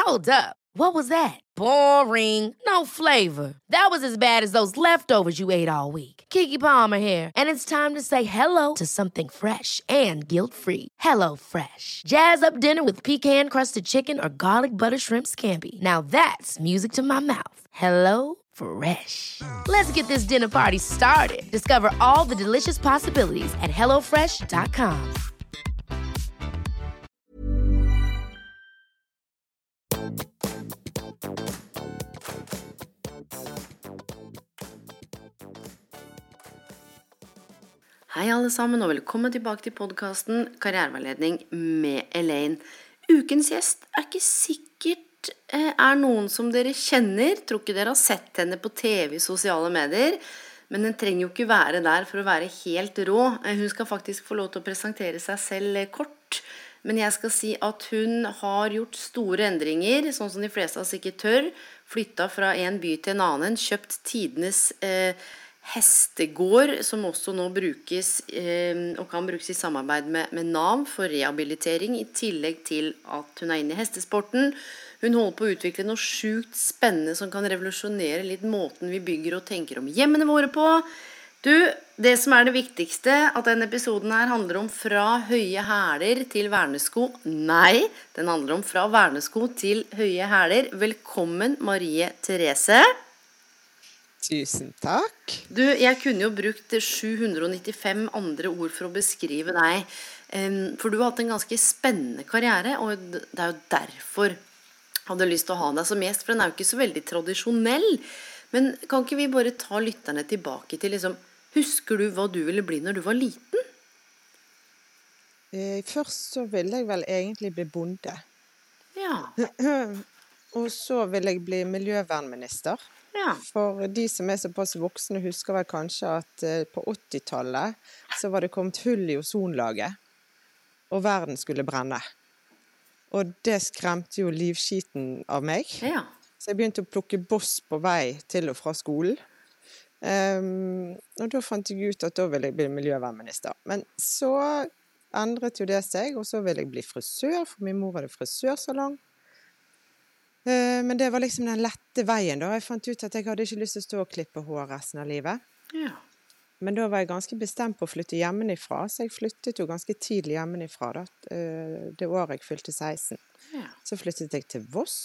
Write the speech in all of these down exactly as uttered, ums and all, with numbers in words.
Hold up. What was that? Boring. No flavor. That was as bad as those leftovers you ate all week. Keke Palmer here, and it's time to say hello to something fresh and guilt-free. Hello Fresh. Jazz up dinner with pecan-crusted chicken or garlic butter shrimp scampi. Now that's music to my mouth. Hello Fresh. Let's get this dinner party started. Discover all the delicious possibilities at hello fresh dot com. Hei alle sammen, og velkommen tilbake til podcasten Karriereveiledning med Elaine. Ukens gjest er ikke sikkert eh, er noen som dere kjenner. Tror ikke dere har sett henne på T V, sosiale medier. Men den trenger jo ikke være der for å være helt rå. Eh, hun skal faktisk få lov til å presentere seg selv eh, kort. Men jeg skal si at hun har gjort store endringer, sånn som de fleste av oss ikke tør. Flyttet fra en by til en annen, kjøpt tidenes eh, hestegård, som også nå brukes eh, og kan brukes i samarbeid med, med Nav for rehabilitering, i tillegg til at hun er inne i hestesporten. Hun holder på å utvikle noe sjukt spennende som kan revolusjonere litt måten vi bygger og tenker om hjemmene våre på. Du, det som er det viktigste, at denne episoden her handler om fra høye hæler til vernesko. Nei, den handler om fra vernesko til høye hæler. Velkommen, Marie Therese. Tusen takk. Du, jeg kunne jo brukt sju hundre nittifem andre ord for å beskrive deg, for du har hatt en ganske spennende karriere, og det er jo derfor jeg hadde lyst til å ha deg som gjest, for den er jo ikke så veldig tradisjonell. Men kan ikke vi bare ta lytterne tilbake til, liksom, husker du hva du ville bli når du var liten? Eh, først så ville jeg vel egentlig bli bonde. Ja. Og så ville jeg bli miljøvernminister. Ja. For de som er såpass voksne husker vel kanskje at eh, på åttitallet så var det kommet hull i ozonlaget, og verden skulle brenne. Og det skremte jo livskiten av meg. Ja. Så jeg begynte å plukke boss på vei til og fra skolen. Um, og da fant jeg ut at da ville jeg bli miljøvernminister. Men så endret jo det seg, og så ville jeg bli frisør, for min mor hadde frisørsalong. Men det var liksom den lette veien da. Jeg fant ut at jeg hadde ikke lyst til å stå og klippe hår resten av livet. Ja. Men da var jeg ganske bestemt på å flytte hjemmefra, så jeg flyttet jo ganske tidlig hjemmefra da, det året jeg fylte seksten. Ja. Så flyttet jeg til Voss.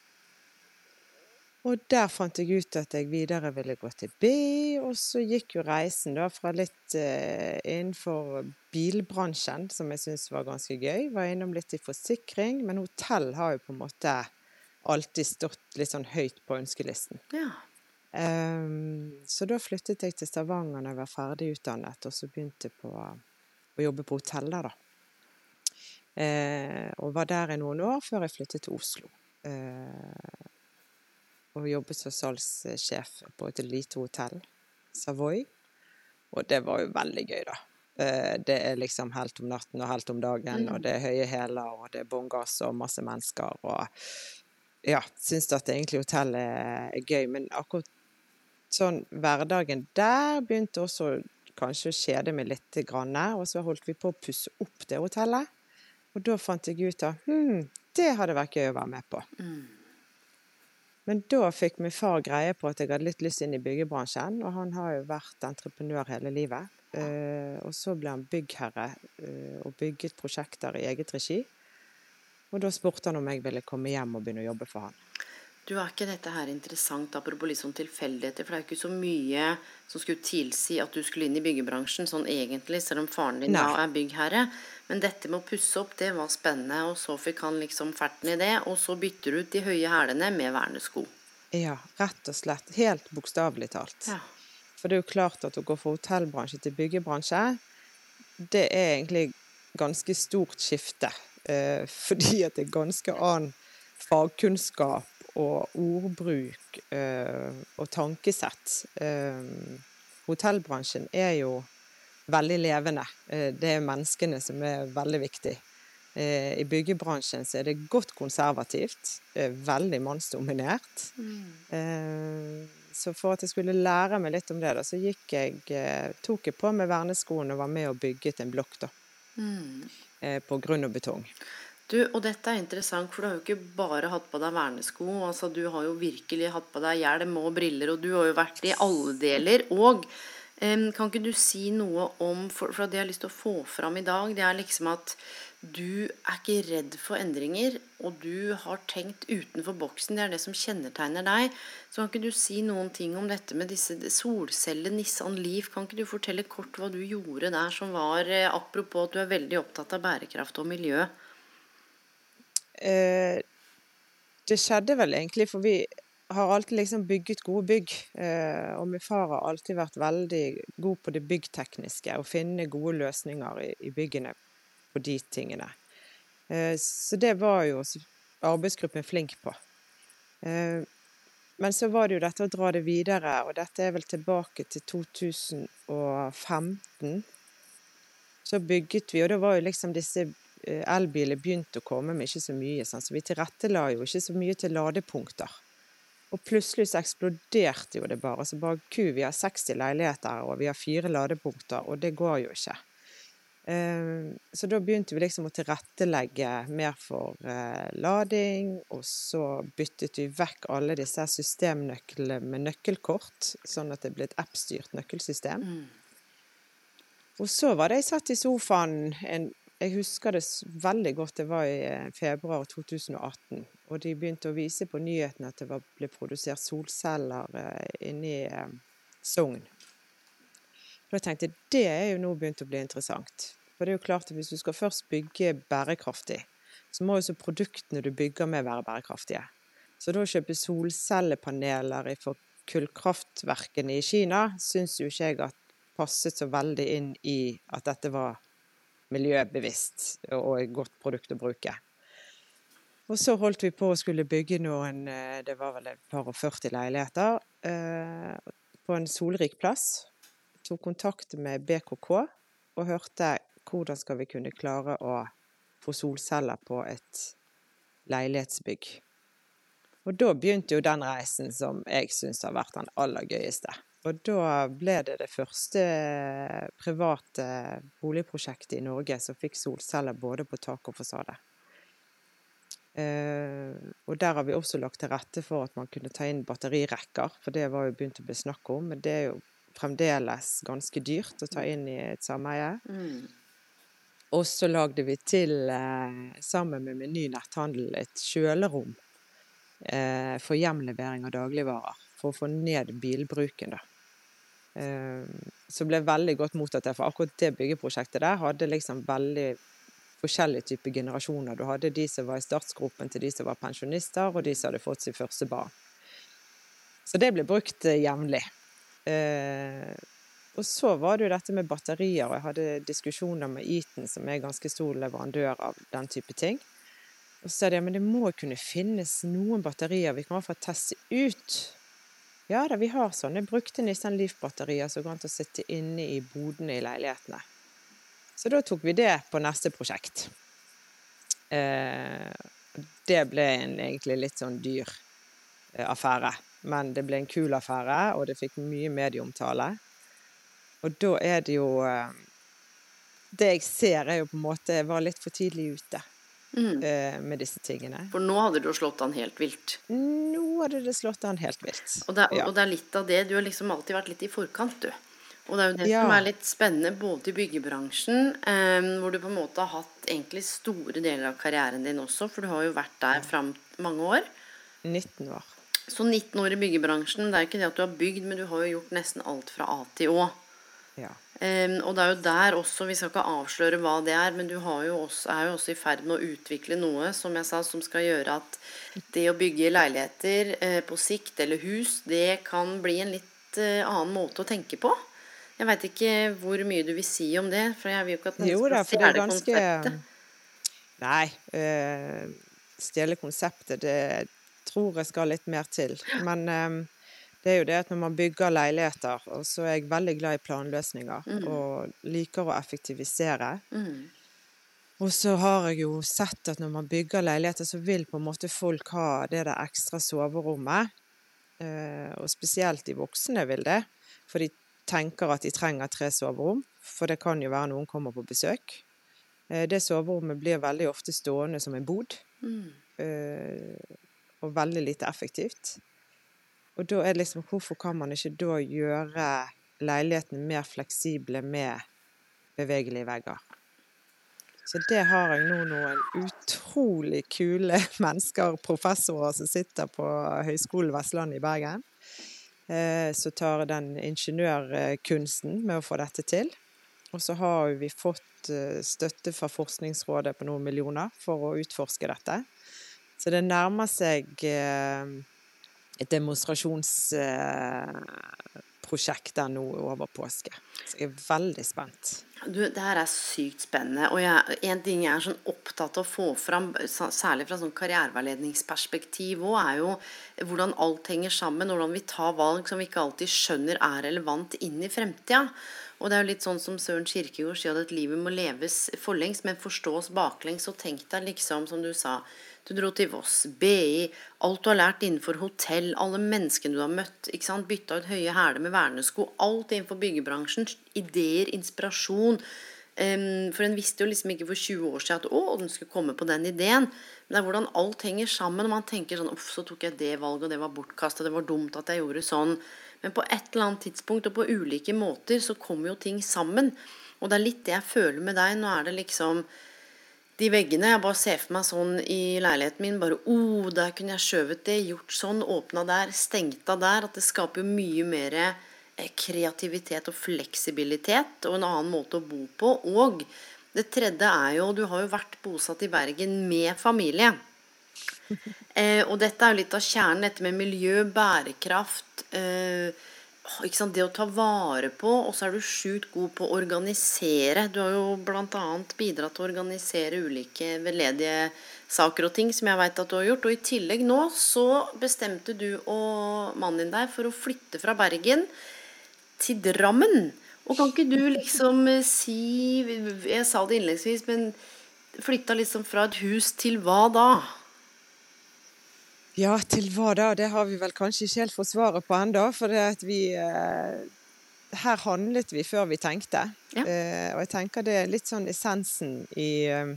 Og der fant jeg ut at jeg videre ville gå til B, og så gikk jo reisen da fra litt uh, innenfor bilbransjen, som jeg synes var ganske gøy. Var innom litt i forsikring, men hotell har jo på en måte alltid stått litt sånn høyt på ønskelisten. Ja. Um, så da flyttet jeg til Stavanger når jeg var ferdig utdannet, og så begynte jeg på å jobbe på hoteller da. Uh, og var der i noen år før jeg flyttet til Oslo. Uh, og jobbet som salgssjef på et lite hotell, Savoy. Og det var jo veldig gøy da. Uh, det er liksom helt om natten og helt om dagen, mm. og det er høye hæler, og det er bongas og masse mennesker, og ja, synes at egentlig hotellet er gøy, men akkurat sånn hverdagen der begynte også kanskje å kjede meg litt grann, og så holdt vi på å pusse opp det hotellet, og da fant jeg ut at hmm, det hadde vært gøy å være med på. Mm. Men da fikk min far greie på at jeg hadde litt lyst inn i byggebransjen, og han har jo vært entreprenør hele livet, uh, og så ble han byggherre uh, og bygget prosjekter i eget regi. Og da spurte han om jeg ville komme hjem og begynne å jobbe for han. Du, er ikke dette her interessant, apropos litt sånn tilfeldigheter, for det er ikke så mye som skulle tilsi at du skulle inn i byggebransjen, sånn egentlig, selv om faren din da er byggherre. Men dette med å pusse opp, det var spennende, og så fikk han liksom ferten i det, og så bytter du ut de høye hælene med vernesko. Ja, rett og slett, helt bokstavelig talt. Ja. For det er jo klart at å gå fra hotellbransje til byggebransje, det er egentlig ganske stort skifte. Eh, fordi at det er ganske annen fagkunnskap og ordbruk eh, og tankesett. Eh, hotellbransjen er jo veldig levende. Eh, det er menneskene som er veldig viktig. Eh, I byggebransjen så er det godt konservativt, eh, veldig mannsdominert. Mm. Eh, så for at jeg skulle lære meg litt om det da, så gikk jeg, eh, tok jeg på med verneskoen og var med og bygget en blokk da. Mm. På grunn og betong. Du, Du, og dette er interessant, for du har jo ikke bare hatt på deg vernesko, altså du har jo virkelig hatt på deg hjelm og briller, og du har jo vært i alle deler, og em, kan ikke du si noe om, for, for det jeg har lyst til å få fram i dag, det er liksom at du er ikke redd for endringer, og du har tenkt utenfor boksen, det er det som kjennetegner deg. Så kan ikke du si noen ting om dette med disse solceller, Nissan Leaf, kan ikke du fortelle kort hva du gjorde der som var, eh, apropos at du er veldig opptatt av bærekraft og miljø? Eh, det skjedde vel egentlig, for vi har alltid liksom bygget gode bygg, eh, og min far har alltid vært veldig god på det byggtekniske, og finne gode løsninger i, i byggene på de tingene. Eh, så det var jo arbeidsgruppen flink på. Eh, men så var det jo dette å dra det videre, og dette er vel tilbake til to tusen og femten. Så bygget vi, og da var jo liksom disse eh, elbiler begynt å komme, men ikke så mye, sånn. Så vi tilrettela jo ikke så mye til ladepunkter. Og plutselig så eksploderte jo det bare, så bare ku, vi har seksti leiligheter, og vi har fire ladepunkter, og det går jo ikke. Eh, så da begynte vi liksom å tilrettelegge mer for eh, lading, og så byttet vi vekk alle disse systemnøklene med nøkkelkort, sånn at det ble et app-styrt nøkkelsystem. Mm. Og så var det jeg satt i sofaen, en, jeg husker det veldig godt, det var i eh, februar to tusen og atten, og de begynte å vise på nyhetene at det var, ble produsert solceller eh, inne i eh, Sogn. Da tenkte jeg, det er jo nå begynt å bli interessant. For det er jo klart at hvis du skal først bygge bærekraftig, så må jo så produktene du bygger med være bærekraftige. Så da å kjøpe solcellepaneler for kullkraftverkene i Kina, synes jo ikke jeg at passet så veldig inn i at dette var miljøbevisst og et godt produkt å bruke. Og så holdt vi på å skulle bygge noen, det var vel et par og førti leiligheter, på en solrik plass. Tog kontakt med B K K og hørte hvordan skal vi kunne klare å få solceller på et leilighetsbygg. Og da begynte jo den reisen som jeg synes har vært den aller gøyeste. Og da ble det det første private boligprosjektet i Norge som fikk solceller både på tak og fasade. Eh, og der har vi også lagt til rette for at man kunne ta inn batterirekker, for det var jo begynt å bli snakk om, men det er jo fremdeles ganske dyrt å ta inn i et sameie. Mm. Og så lagde vi til, eh, sammen med Meny netthandel, et kjølerom eh, for hjemlevering av dagligvarer, for å få ned bilbruken da. Eh, så ble veldig godt mottatt der, for akkurat det byggeprosjektet der hadde liksom veldig forskjellige typer generasjoner. Du hadde de som var i startsgropen til de som var pensjonister, og de som hadde fått sin første barn. Så det ble brukt eh, jevnlig. Eh, og så var det jo dette med batterier, og jeg hadde diskusjoner med Eaton, som er ganske stor leverandør av den type ting. Og så sa de, men det må kunne finnes noen batterier vi kan i hvert fall teste ut. Ja da, vi har sånne brukte Nissan Leaf-batterier som går an til å sitte inne i bodene i leilighetene. Så da tok vi det på neste prosjekt. Eh, det ble en egentlig litt sånn dyr eh, affære. Men det ble en kul affære, og det fikk mye medieomtale. Og da er det jo, det jeg ser er jo på en måte, jeg var litt for tidlig ute mm. med disse tingene. For nå hadde du slått an helt vilt. Nå hadde det slått an helt vilt. Og det, ja. Og det er litt av det, du har liksom alltid vært litt i forkant, du. Og det er jo det ja. Som er litt spennende både i byggebransjen, eh, hvor du på en måte har hatt egentlig store deler av karrieren din også, for du har jo vært der frem mange år. nitten år. Så nitten år i byggebransjen, det er ikke det at du har bygd, men du har jo gjort nesten alt fra A til Å. Ja. Um, og det er jo der også, vi skal ikke avsløre hva det er, men du har jo også, er jo også i ferd med å utvikle noe, som jeg sa, som skal gjøre at det å bygge leiligheter eh, på sikt, eller hus, det kan bli en litt eh, annen måte å tenke på. Jeg vet ikke hvor mye du vil si om det, for jeg vil jo ikke at noen skal stjele konseptet. Nei, øh, stjele konseptet, det tror jeg skal litt mer til. Men um, det er jo det at når man bygger leiligheter, og så er jeg veldig glad i planløsninger, mm. og liker å effektivisere. Mm. Og så har jeg jo sett at når man bygger leiligheter, så vil på en måte folk ha det der ekstra soverommet. Uh, og spesielt de voksne vil det, for de tenker at de trenger tre soverom, for det kan jo være noen kommer på besøk. Eh, Det soverommet blir veldig ofte stående som en bod, Mm. eh, og veldig lite effektivt. Og da er det liksom, hvorfor kan man ikke da gjøre leiligheten mer fleksible med bevegelige vegger? Så det har jeg nå noen utrolig kule mennesker, professorer som sitter på Høgskolen Vestlandet i Bergen, eh, som tar den ingeniørkunsten med å få dette til. Og så har vi fått eh, støtte fra Forskningsrådet på noen millioner for å utforske dette. Så det nærmer seg eh, et demonstrasjonsprosjekt der nå over påske. Så jeg er veldig spent. Du, det her er sykt spennende, og jeg, en ting jeg er sånn opptatt av å få fram, særlig fra sånn karriereveiledningsperspektiv også, er jo hvordan alt henger sammen, og hvordan vi tar valg som vi ikke alltid skjønner er relevant inn i fremtiden. Og det er jo litt sånn som Søren Kierkegaard sier, at livet må leves forlengs, men forstås baklengs, og tenk deg liksom, som du sa, du dro til Voss, B I, alt du har lært innenfor hotell, alle menneskene du har møtt, ikke sant? Bytta ut høye hæler med vernesko, alt innenfor byggebransjen, ideer, inspirasjon. Um, for en visste jo liksom ikke for tjue år siden at å, den skulle komme på den ideen. Men det er hvordan alt henger sammen, og man tenker sånn, uff, så tok jeg det valget, og det var bortkastet, det var dumt at jeg gjorde sånn. Men på et eller annet tidspunkt, og på ulike måter, så kommer jo ting sammen. Og det er litt det jeg føler med deg. Nå er det liksom de veggene, jeg bare ser for meg sånn i leiligheten min, bare, oh, der kunne jeg skjøvet det, gjort sånn, åpnet der, stengt av der, at det skaper jo mye mer kreativitet og fleksibilitet, og en annen måte å bo på. Og det tredje er jo, du har jo vært bosatt i Bergen med familie. eh, og dette er jo litt av kjernen, dette med miljø, bærekraft, eh, ikke sant, det å ta vare på, og så er du sjukt god på å organisere. Du har jo blant annet bidratt til å organisere ulike veldedige saker og ting som jeg vet at du har gjort. Og i tillegg nå så bestemte du og mannen din deg for å flytte fra Bergen til Drammen. Og kan ikke du liksom si, jeg sa det innledningsvis, men flytta liksom fra et hus til hva da? Ja, til hva da? Det har vi vel kanskje ikke helt fått svaret på enda, for det at vi, eh, her handlet vi før vi tenkte. Ja. Eh, og jeg tenker det er litt sånn essensen i, eh,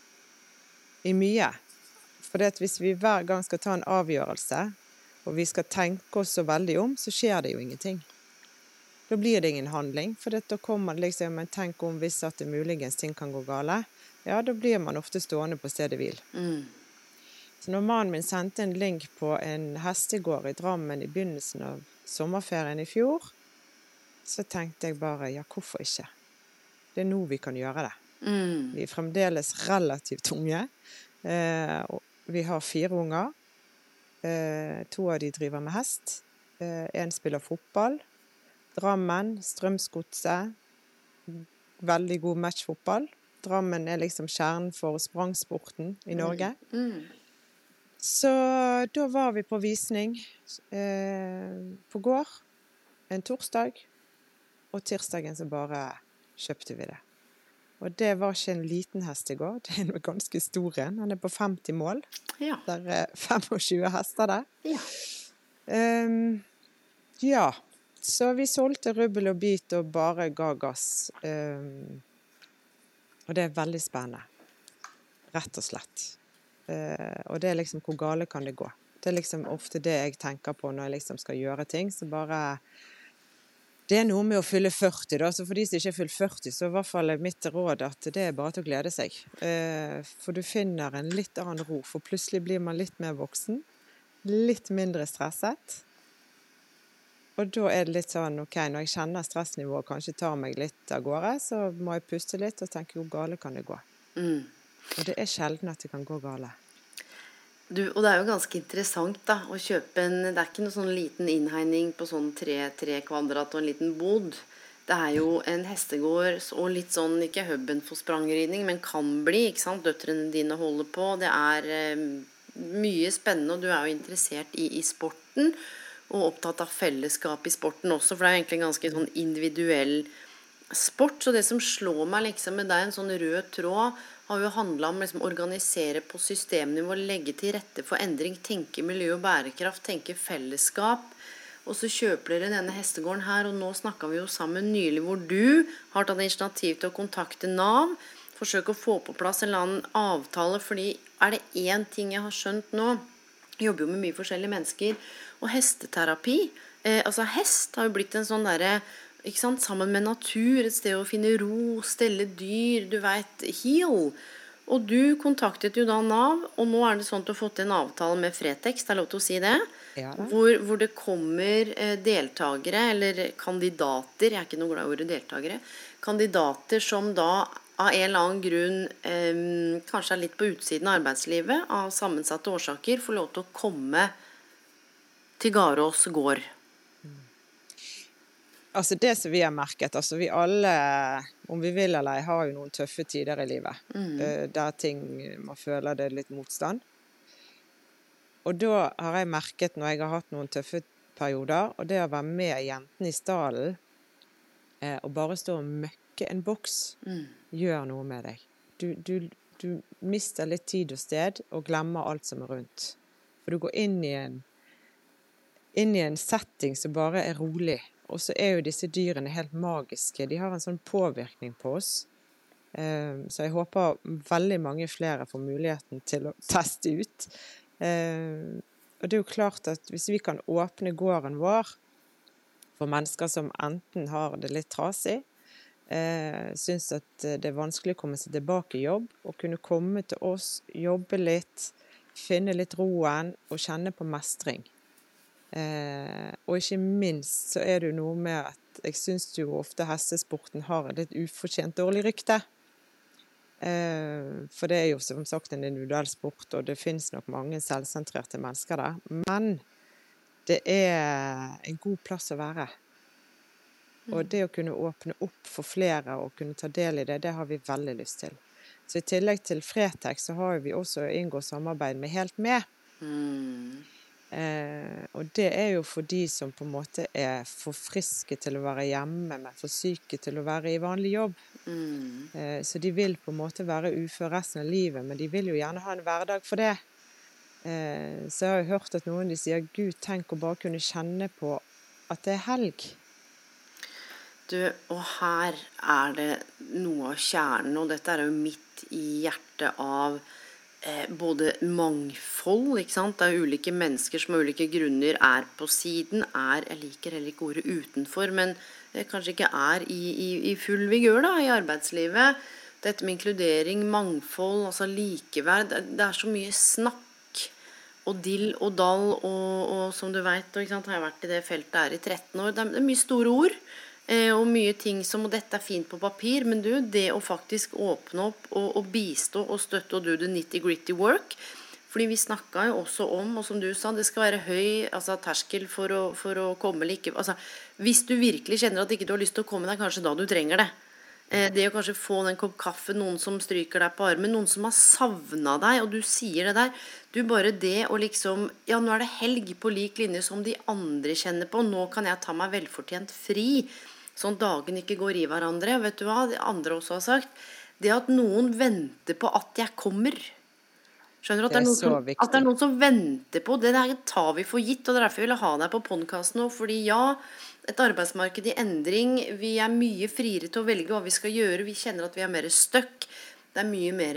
i mye. For det at hvis vi hver gang skal ta en avgjørelse, og vi skal tenke oss så veldig om, så skjer det jo ingenting. Da blir det ingen handling, for det, da kommer det liksom, men tenk om hvis at det muligens ting kan gå gale. Ja, da blir man ofte stående på stedet hvil. Mm. Så når mannen min sendte en link på en hestegård i Drammen i begynnelsen av sommerferien i fjor, så tenkte jeg bare, ja, hvorfor ikke? Det er nå vi kan gjøre det. Mm. Vi er fremdeles relativt unge. Eh, og vi har fire unger. Eh, to av de driver med hest. Eh, en spiller fotball. Drammen, Strømsgodset. Veldig god matchfotball. Drammen er liksom kjernen for sprangsporten i Norge. Mm. Mm. Så da var vi på visning eh, på gård en torsdag, og tirsdagen så bare kjøpte vi det. Og det var ikke en liten hestegård, det er en ganske stor en. Den er på femti mål. Ja. Der er tjuefem hester der. Ja. Um, ja, så vi solgte rubbel og bit og bare ga gass. Um, og det er veldig spennende. Rett og slett. Uh, og det er liksom, hvor gale kan det gå? Det er liksom ofte det jeg tenker på når jeg liksom skal gjøre ting, så bare det er noe med å fylle førti da, så for de som ikke er fylt førti, så i hvert fall er mitt råd at det er bare til å glede seg. Uh, for du finner en litt annen ro, for plutselig blir man litt mer voksen, litt mindre stresset, og da er det litt sånn, ok, når jeg kjenner stressnivået kanskje tar meg litt av gårde, så må jeg puste litt og tenke hvor gale kan det gå. Mm. Og det er sjelden at det kan gå gale. Du, og det er jo ganske interessant da, å kjøpe en, det er ikke noen sånn liten innhegning på sånn tre, tre kvadrat og en liten bod. Det er jo en hestegård, og litt sånn, ikke hubben for sprangridning, men kan bli, ikke sant, døtrene dine holder på. Det er eh, mye spennende, og du er jo interessert i, i sporten, og opptatt av fellesskap i sporten også, for det er jo egentlig en ganske sånn individuell sport. Så det som slår meg liksom med deg, en sånn rød tråd, har jo handlet om liksom organisere på systemnivå, legge til rette for endring, tenke miljø og bærekraft, tenke fellesskap. Og så kjøper dere denne hestegården her, og nå snakket vi jo sammen nylig hvor du har tatt initiativ til å kontakte Nav forsøke å få på plass en eller annen avtale, fordi er det en ting jeg har skjønt nå, jeg jobber jo med mye forskjellige mennesker, og hesteterapi, eh, altså hest har jo blitt en sånn derre, ikke sant, sammen med natur, et sted å finne ro, stelle dyr, du vet, heal. Og du kontaktet jo da Nav, og nå er det sånn at du har fått en avtale med Fretex, det er lov til å si det, Ja da. hvor, hvor det kommer eh, deltagere, eller kandidater, jeg er ikke noe glad i ordet deltagere, kandidater som da av en eller annen grunn eh, kanskje er litt på utsiden av arbeidslivet, av sammensatte årsaker, får lov til å komme til Garås gård. Altså det som vi har merket, altså vi alle, om vi vil eller ei, har jo noen tøffe tider i livet, Mm. eh, der ting, man føler det er litt motstand. Og da har jeg merket, når jeg har hatt noen tøffe perioder, og det å være med jentene i stallen, eh, og bare stå og møkke en boks, Mm. gjør noe med deg. Du, du, du mister litt tid og sted, og glemmer alt som er rundt. For du går inn i en, inn i en setting som bare er rolig. Og så er jo disse dyrene helt magiske. De har en sånn påvirkning på oss. Eh, så jeg håper veldig mange flere får muligheten til å teste ut. Eh, og det er jo klart at hvis vi kan åpne gården vår for mennesker som enten har det litt trasig, eh, synes at det er vanskelig å komme seg tilbake i jobb, og kunne komme til oss, jobbe litt, finne litt roen og kjenne på mestring. Eh, og ikke minst så er det jo noe med at jeg synes jo ofte hestesporten har et litt ufortjent dårlig rykte. Eh, for det er jo som sagt en individuell sport, og det finnes nok mange selvsentrerte mennesker der. Men det er en god plass å være. Og det å kunne åpne opp for flere og kunne ta del i det, det har vi veldig lyst til. Så i tillegg til Fretex så har vi også inngått samarbeid med Helt Med. Mm. Eh, og det er jo for de som på en måte er for friske til å være hjemme, men for syke til å være i vanlig jobb. Mm. Eh, så de vil på en måte være ufør resten av livet, men de vil jo gjerne ha en hverdag for det. Eh, så jeg har jo hørt at noen de sier, Gud, tenk å bare kunne kjenne på at det er helg. Du, og her er det noe av kjernen, og dette er jo midt i hjertet av eh, både mangfold, ikke sant? Det er ulike mennesker som av ulike grunner er på siden, er, jeg liker heller ikke ordet utenfor, men eh, kanskje ikke er i, i, i full vigør da, i arbeidslivet. Dette med inkludering, mangfold, altså likeverd, det, det er så mye snakk og dill og dall, og, og som du vet, og, ikke sant, har jeg vært i det feltet her i tretten år, det er, det er mye store ord, eh, og mye ting som, og dette er fint på papir, men du, det å faktisk åpne opp og, og bistå og støtte og do the nitty-gritty work, fordi vi snakket jo også om, og som du sa, det skal være høy altså, terskel for å, for å komme like, altså, hvis du virkelig kjenner at ikke du har lyst til å komme der, kanskje da du trenger det. Det å kanskje få den kopp kaffe, noen som stryker deg på armen, noen som har savnet deg, og du sier det der, du bare det og liksom, ja nå er det helg på lik linje som de andre kjenner på, nå kan jeg ta meg velfortjent fri, sånn dagen ikke går i hverandre, vet du hva, de andre også har sagt, det at noen venter på at jeg kommer, skjønner du, at det er, noen som, at det er noen som venter på, det der tar vi for gitt, og det er derfor vi vil ha deg på podcasten nå, fordi ja, et arbeidsmarked i endring, vi er mye friere til å velge hva vi skal gjøre, vi kjenner at vi er mer støkk, det er mye mer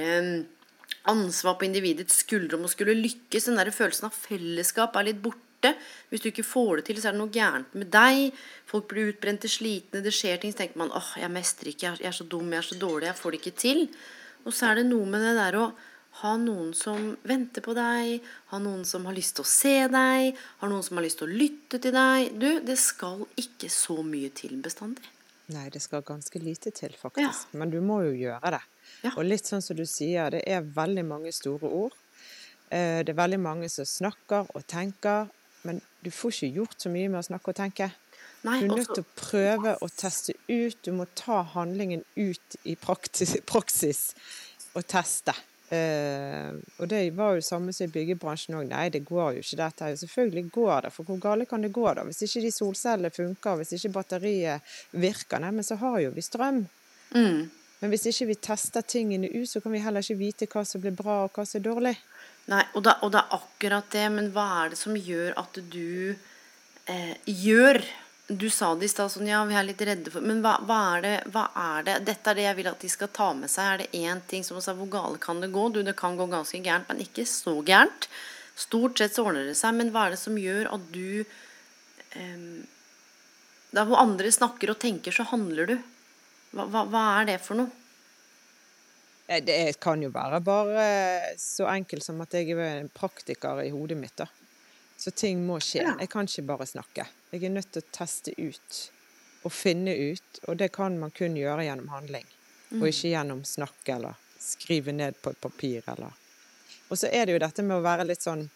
ansvar på individets skuldre om å skulle lykkes, den der følelsen av fellesskap er litt borte, hvis du ikke får det til så er det noe gærent med deg, folk blir utbrente, slitne, det skjer ting, så tenker man, åh, jeg mestrer ikke, jeg er så dum, jeg er så dårlig, jeg får det ikke til, og så er det noe med det der å ha noen som venter på deg, ha noen som har lyst til å se deg, ha noen som har lyst til å lytte til deg. Du, det skal ikke så mye til bestandig. Nei, det skal ganske lite til faktisk, Ja. men du må jo gjøre det. Ja. Og litt sånn som du sier, det er veldig mange store ord. Eh, Det er veldig mange som snakker og tenker, men du får ikke gjort så mye med å snakke og tenke. Nei, Du er nødt også, til å prøve å teste ut, du må ta handlingen ut i praktis, praksis og teste. Eh, og det var jo samme som i byggebransjen også. Nei, det går jo ikke dette. Selvfølgelig går det, for hvor gale kan det gå da? Hvis ikke de solcellene funker, hvis ikke batteriet virker, nei, men så har jo vi strøm. mm, Men hvis ikke vi tester tingene ut, så kan vi heller ikke vite hva som blir bra og hva som er dårlig. nei, og, da, og det er akkurat det, men hva er det som gjør at du eh, gjør du sa det i stad sånn, ja, vi er litt redde for, men hva, hva er det, hva er det, dette er det jeg vil at de skal ta med seg, er det en ting som sa, hvor gale kan det gå? Du, det kan gå ganske gærent, men ikke så gærent. Stort sett så ordner det seg, men hva er det som gjør at du, um, da hvor andre snakker og tenker, så handler du? Hva, hva, hva er det for noe? Det kan jo være bare så enkelt som at jeg er en praktiker i hodet mitt da. Så ting må skje. Jeg kan ikke bare snakke. Jeg er nødt til å teste ut og finne ut, og det kan man kun gjøre gjennom handling, mm. og ikke gjennom snakke eller skrive ned på et papir. Eller. Og så er det jo dette med å være litt sånn,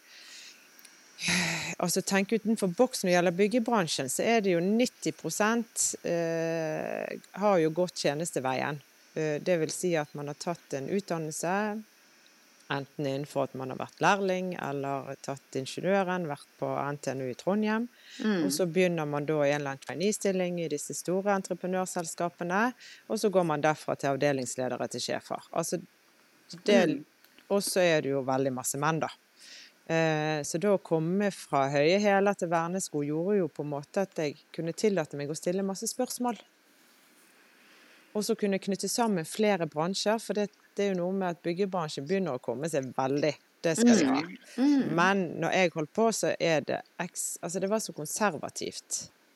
altså tenke utenfor boksen. Når det gjelder byggebransjen, så er det jo nitti prosent eh, har jo gått tjenesteveien. Det vil si at man har tatt en utdannelse, enten innenfor at man har vært lærling, eller tatt ingeniøren, vært på N T N U i Trondheim. Mm. Og så begynner man da i en eller annen traineestilling i disse store entreprenørselskapene, og så går man derfra til avdelingsledere til sjefer. Altså, det, mm. og så er det jo veldig masse menn da. Eh, så da å komme fra høye hæler til vernesko gjorde jo på en måte at jeg kunne tillate meg å stille masse spørsmål. Og så kunne knytte sammen flere bransjer, for det, det er jo noe med at byggebransjen begynner å komme seg veldig. Det skal de ha. Mm. Men når jeg holdt på, så er det, altså det var så konservativt.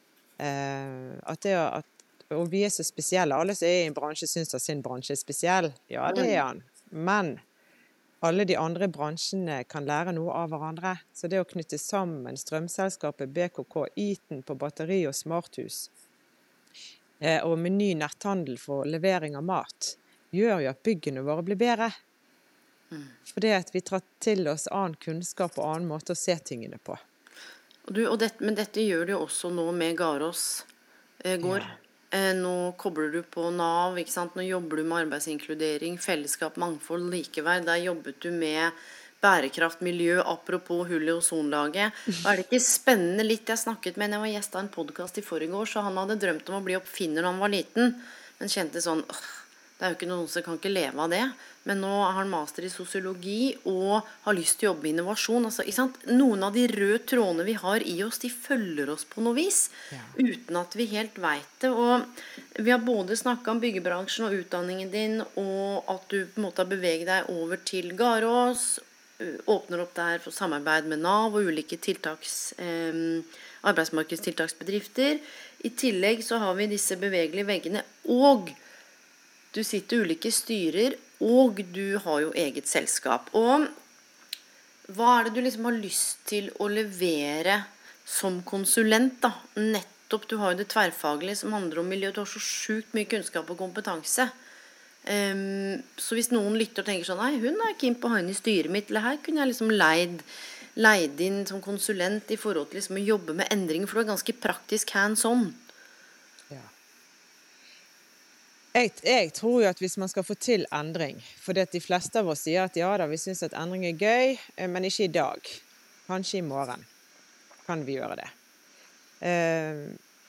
Eh, at det at, og vi er så spesielle. Alle som er i en bransje synes at sin bransje er spesiell. Ja, det er han. Men alle de andre bransjene kan lære noe av hverandre. Så det å knytte sammen strømselskapet B K K, Eaton på batteri og smarthus, og med ny netthandel for levering av mat, gjør jo at byggene våre blir bedre. Mm. Fordi at vi tar til oss annen kunnskap og annen måte å se tingene på. Og du, og det, men dette gjør du jo også nå med Garås eh, går. Ja. Eh, nå kobler du på Nav, ikke sant? Nå jobber du med arbeidsinkludering, fellesskap, mangfold, likeverd. Der jobbet du med bærekraft, miljø, apropos hull i ozonlaget. Er det ikke spennende litt? Jeg snakket med en, jeg var gjest av en podcast i forrige år, så han hadde drømt om å bli oppfinner når han var liten, men kjente sånn, det er jo ikke noen som kan ikke leve av det. Men nå har han master i sosiologi og har lyst til å jobbe med innovasjon. Altså, ikke sant? Noen av de røde trådene vi har i oss, de følger oss på noe vis, ja. Uten at vi helt vet det. Og vi har både snakket om byggebransjen og utdanningen din, og at du på en måte har beveget deg over til Garås, åpner opp der for samarbeid med Nav og ulike tiltaks, eh, arbeidsmarkedstiltaksbedrifter. I tillegg så har vi disse bevegelige veggene, og du sitter i ulike styrer, og du har jo eget selskap. Og hva er det du liksom har lyst til å levere som konsulent da? Nettopp, du har jo det tverrfaglige som handler om miljø, du har så sjukt mye kunnskap og kompetanse. Um, så hvis noen lytter og tenker sånn, nei, hun er keen på å ha inn i styret mitt, eller her kunne jeg liksom leid, leid inn som konsulent i forhold til liksom å jobbe med endringer, for det er ganske praktisk hands-on. Ja. Jeg, jeg tror jo at hvis man skal få til endring, for det at de fleste av oss sier at ja da, vi synes at endring er gøy, men ikke i dag. Kanskje i morgen kan vi gjøre det. Um,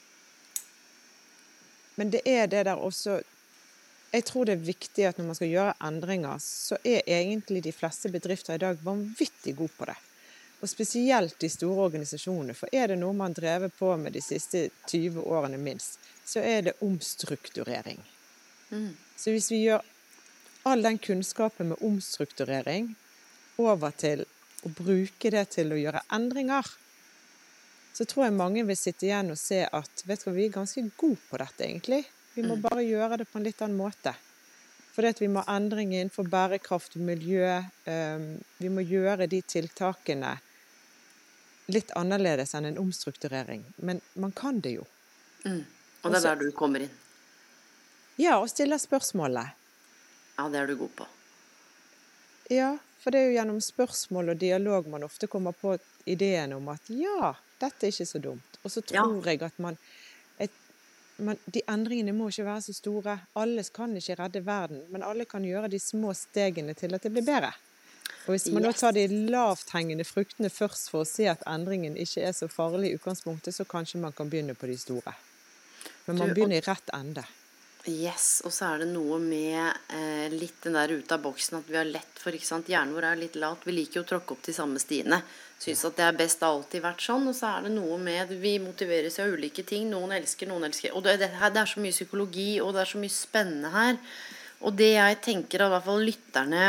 men det er det der også. Jeg tror det er viktig at når man skal gjøre endringer, så er egentlig de fleste bedrifter i dag vanvittig gode på det. Og spesielt de store organisasjonene, for er det noe man drevet på med de siste tyve årene minst, så er det omstrukturering. Mm. Så hvis vi gjør all den kunnskapen med omstrukturering over til å bruke det til å gjøre endringer, så tror jeg mange vil sitte igjen og se at, vet du hva, vi er ganske gode på dette egentlig. Vi må bare gjøre det på en litt annen måte. For vi må endringer innenfor bærekraft og miljø. Um, vi må gjøre de tiltakene litt annerledes enn en omstrukturering. Men man kan det jo. Mm. Og det er der du kommer inn. Ja, og stiller spørsmålet. Ja, det er du god på. Ja, for det er jo gjennom spørsmål og dialog man ofte kommer på ideen om at ja, dette er ikke så dumt. Og så tror ja. jeg at man... Men de endringene må ikke være så store. Alle kan ikke redde verden, men alle kan gjøre de små stegene til at det blir bedre. Og hvis man yes. nå tar de lavt hengende fruktene først for å se at endringen ikke er så farlig i utgangspunktet, så kanskje man kan begynne på de store. Men man du, begynner i rett ende. Yes, og så er det noe med eh, litt den der ut av boksen at vi har lett for, ikke sant, hjernen vår er litt lat, vi liker jo å tråkke opp de samme stiene, synes at det er best alltid vært sånn, og så er det noe med, vi motiveres av ulike ting, noen elsker, noen elsker, og det, det, det er så mye psykologi, og det er så mye spennende her, og det jeg tenker at i hvert fall lytterne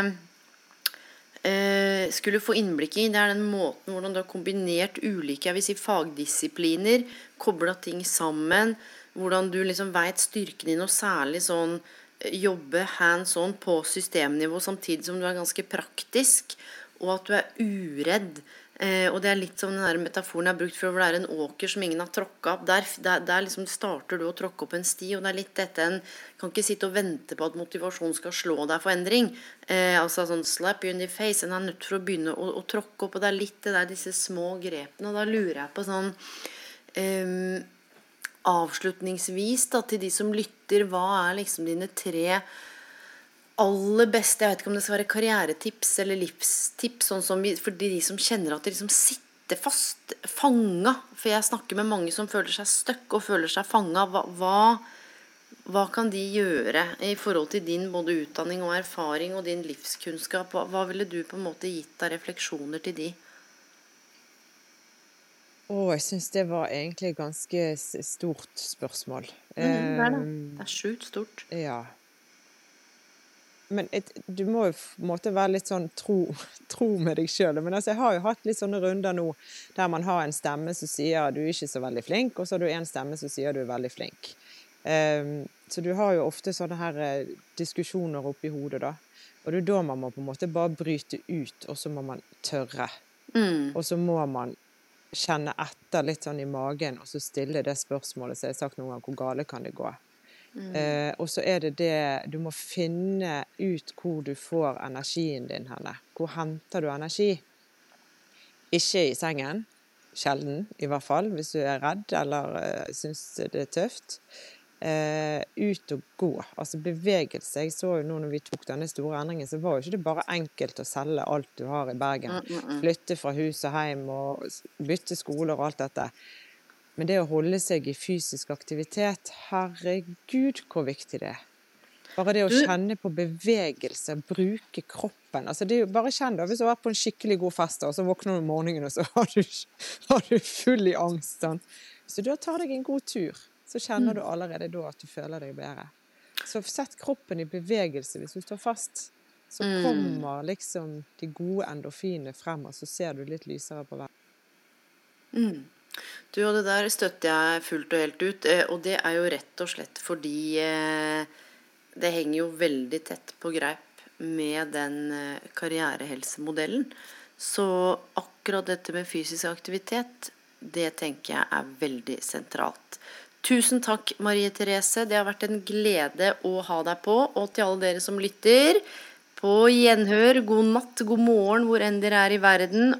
eh, skulle få innblikk i, det er den måten hvordan du har kombinert ulike, jeg vil si fagdisipliner, koblet ting sammen, hvordan du liksom vet styrken din, og særlig sånn jobbe hands-on på systemnivå, samtidig som du er ganske praktisk, og at du er uredd. Eh, og det er litt som den der metaforen jeg har brukt for, hvor det er en åker som ingen har tråkket opp. Der, der, der liksom starter du å tråkke opp en sti, og det er litt dette en kan ikke sitte og vente på at motivasjon skal slå deg for endring. Eh, altså sånn slap you in the face, en er nødt for å begynne å, å tråkke opp, og det er litt det der, disse små grepene, og da lurer jeg på sånn... Eh, avslutningsvis da, til de som lytter, hva er liksom dine tre aller beste, jeg vet ikke om det skal være karrieretips eller livstips, sånn som vi, for de som kjenner at de liksom sitter fast, fanget, for jeg snakker med mange som føler seg støkk og føler seg fanget, hva, hva, hva kan de gjøre i forhold til din både utdanning og erfaring og din livskunnskap, hva, hva ville du på en måte gitt av refleksjoner til de? Åh, jeg synes det var egentlig et ganske stort spørsmål. Mm, det er det. Det er sjukt stort. Ja. Men et, du må jo på en måte være litt sånn tro, tro med deg selv. Men altså, jeg har jo hatt litt sånne runder nå, der man har en stemme som sier du er ikke så veldig flink, og så har du en stemme som sier du er veldig flink. Um, så du har jo ofte sånne her uh, diskusjoner oppe i hodet da. Og det er da man må på en måte bare bryte ut, og så må man tørre. Mm. Og så må man kjenne etter litt sånn i magen, og så stille det spørsmålet, så jeg har sagt noen gang, hvor gale kan det gå? Mm. Eh, og så er det det, du må finne ut hvor du får energien din henne. Hvor henter du energi? Ikke i sengen, sjelden i hvert fall, hvis du er redd eller uh, synes det er tøft. Eh, ut og gå, altså bevegelse. Jeg så jo nå når vi tok denne store endringen, så var jo ikke det bare enkelt å selge alt du har i Bergen, mm, mm. flytte fra hus og hjem og bytte skoler og alt dette, men det å holde seg i fysisk aktivitet, herregud hvor viktig det er. Bare det å kjenne på bevegelse, bruke kroppen, altså det er jo bare kjenn da, hvis du har vært på en skikkelig god fest og så våkner du om morgenen og så har du, har du full i angst, så da tar deg en god tur, så kjenner du allerede da at du føler deg bedre. Så sett kroppen i bevegelse hvis du står fast, så mm. kommer liksom de gode endorfinene frem, og så ser du litt lysere på veien. Mm. Du, og det der støtter jeg fullt og helt ut, og det er jo rett og slett fordi det henger jo veldig tett på greip med den karrierehelsemodellen. Så akkurat dette med fysisk aktivitet, det tenker jeg er veldig sentralt. Tusen takk, Marie Therese. Det har vært en glede å ha deg på, og til alle dere som lytter, på gjenhør, god natt, god morgen, hvor enn dere er i verden.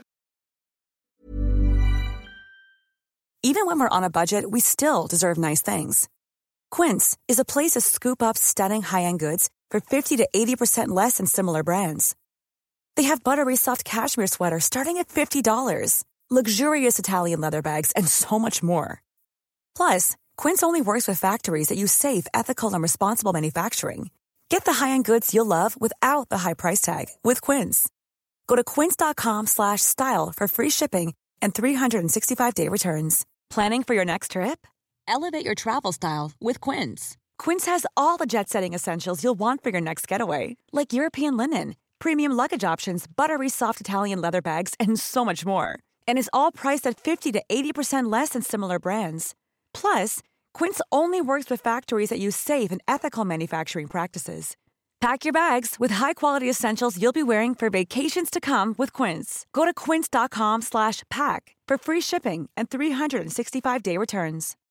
Even when we're on a budget, we still deserve nice things. Quince is a place to scoop up stunning high-end goods for fifty to eighty percent less than similar brands. They have buttery soft cashmere sweaters starting at fifty dollars, luxurious Italian leather bags, and so much more. Plus, Quince only works with factories that use safe, ethical, and responsible manufacturing. Get the high-end goods you'll love without the high price tag with Quince. Go to quince.com slash style for free shipping and three sixty-five day returns. Planning for your next trip? Elevate your travel style with Quince. Quince has all the jet-setting essentials you'll want for your next getaway, like European linen, premium luggage options, buttery soft Italian leather bags, and so much more. And is all priced at fifty to eighty percent less than similar brands. Plus, Quince only works with factories that use safe and ethical manufacturing practices. Pack your bags with high-quality essentials you'll be wearing for vacations to come with Quince. Go to quince.com slash pack for free shipping and three sixty-five day returns.